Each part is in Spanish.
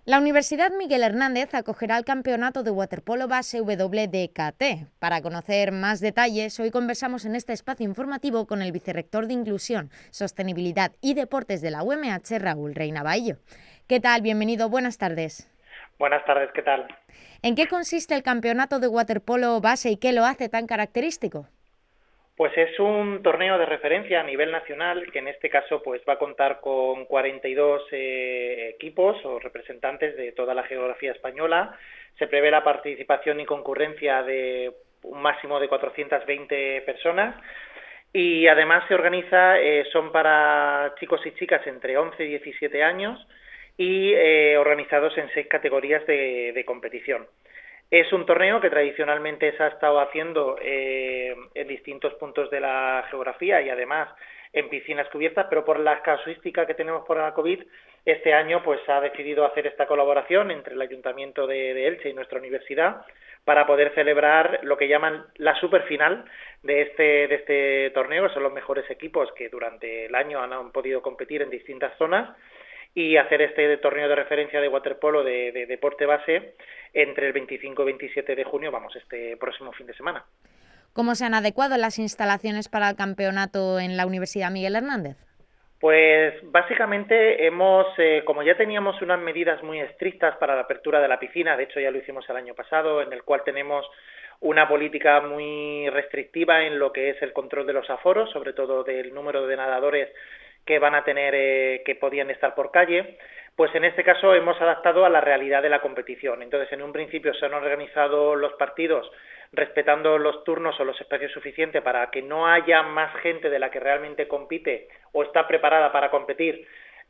La Universidad Miguel Hernández acogerá el campeonato de waterpolo base WDKT. Para conocer más detalles, hoy conversamos en este espacio informativo con el vicerrector de Inclusión, Sostenibilidad y Deportes de la UMH, Raúl Reina Baillo. ¿Qué tal? Bienvenido, buenas tardes. Buenas tardes, ¿qué tal? ¿En qué consiste el campeonato de waterpolo base y qué lo hace tan característico? Pues es un torneo de referencia a nivel nacional que en este caso pues va a contar con 42 equipos o representantes de toda la geografía española. Se prevé la participación y concurrencia de un máximo de 420 personas y además se organiza, son para chicos y chicas entre 11 y 17 años y organizados en 6 categorías de competición. Es un torneo que tradicionalmente se ha estado haciendo en distintos puntos de la geografía y además en piscinas cubiertas, pero por la casuística que tenemos por la COVID, este año pues se ha decidido hacer esta colaboración entre el Ayuntamiento de Elche y nuestra universidad para poder celebrar lo que llaman la superfinal de este torneo, que son los mejores equipos que durante el año han podido competir en distintas zonas, y hacer este torneo de referencia de waterpolo de deporte base entre el 25 y 27 de junio, este próximo fin de semana. ¿Cómo se han adecuado las instalaciones para el campeonato en la Universidad Miguel Hernández? Pues básicamente como ya teníamos unas medidas muy estrictas para la apertura de la piscina, de hecho ya lo hicimos el año pasado, en el cual tenemos una política muy restrictiva en lo que es el control de los aforos, sobre todo del número de nadadores que van a tener, que podían estar por calle, pues en este caso hemos adaptado a la realidad de la competición. Entonces, en un principio se han organizado los partidos respetando los turnos o los espacios suficientes para que no haya más gente de la que realmente compite o está preparada para competir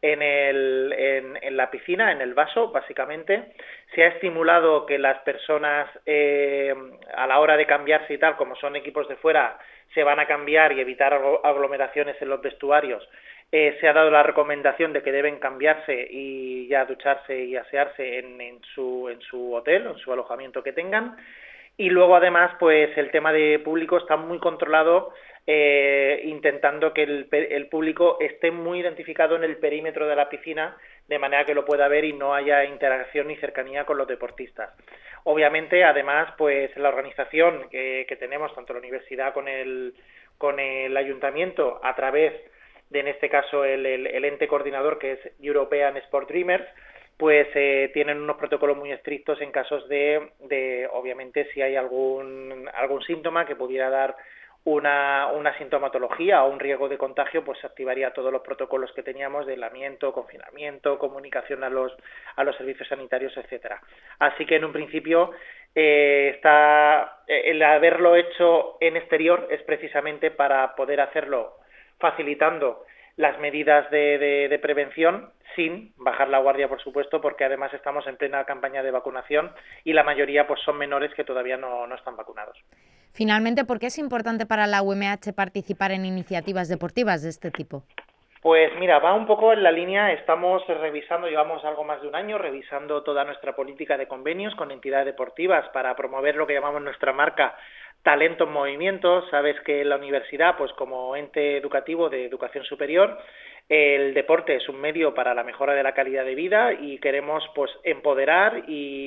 en la piscina, en el vaso, básicamente. Se ha estimulado que las personas a la hora de cambiarse y tal, como son equipos de fuera, se van a cambiar y evitar aglomeraciones en los vestuarios. Se ha dado la recomendación de que deben cambiarse y ya ducharse y asearse en su hotel o en su alojamiento que tengan. Y luego además pues el tema de público está muy controlado, intentando que el público esté muy identificado en el perímetro de la piscina, de manera que lo pueda ver y no haya interacción ni cercanía con los deportistas. Obviamente además pues la organización que tenemos tanto la universidad con el ayuntamiento a través de, en este caso, el ente coordinador que es European Sport Dreamers, pues tienen unos protocolos muy estrictos en casos de obviamente, si hay algún síntoma que pudiera dar una sintomatología o un riesgo de contagio, pues se activaría todos los protocolos que teníamos de aislamiento, confinamiento, comunicación a los servicios sanitarios, etcétera. Así que en un principio el haberlo hecho en exterior es precisamente para poder hacerlo facilitando las medidas de prevención sin bajar la guardia, por supuesto, porque además estamos en plena campaña de vacunación y la mayoría pues son menores que todavía no están vacunados. Finalmente, ¿por qué es importante para la UMH participar en iniciativas deportivas de este tipo? Pues mira, va un poco en la línea, estamos revisando, llevamos algo más de un año revisando toda nuestra política de convenios con entidades deportivas para promover lo que llamamos nuestra marca Talento en Movimiento. Sabes que la universidad, pues como ente educativo de educación superior, el deporte es un medio para la mejora de la calidad de vida y queremos pues empoderar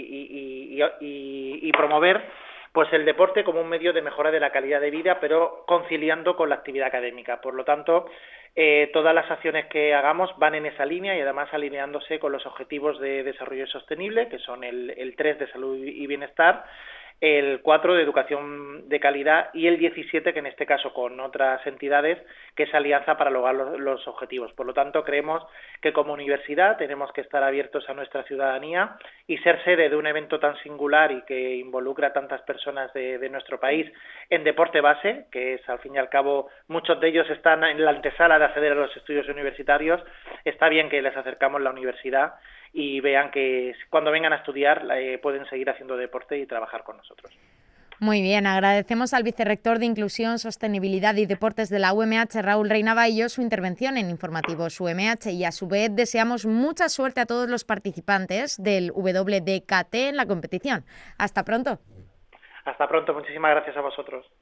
y promover pues el deporte como un medio de mejora de la calidad de vida, pero conciliando con la actividad académica. Por lo tanto, todas las acciones que hagamos van en esa línea y además alineándose con los objetivos de desarrollo sostenible, que son el 3 de salud y bienestar, el 4 de educación de calidad y el 17, que en este caso con otras entidades, que es alianza para lograr los objetivos. Por lo tanto, creemos que como universidad tenemos que estar abiertos a nuestra ciudadanía y ser sede de un evento tan singular y que involucra a tantas personas de nuestro país en deporte base, que es al fin y al cabo muchos de ellos están en la antesala de acceder a los estudios universitarios. Está bien que les acercamos la universidad y vean que cuando vengan a estudiar pueden seguir haciendo deporte y trabajar con nosotros. Muy bien, agradecemos al vicerrector de Inclusión, Sostenibilidad y Deportes de la UMH, Raúl Reina Baillo, su intervención en Informativos UMH y a su vez deseamos mucha suerte a todos los participantes del WDKT en la competición. Hasta pronto. Hasta pronto, muchísimas gracias a vosotros.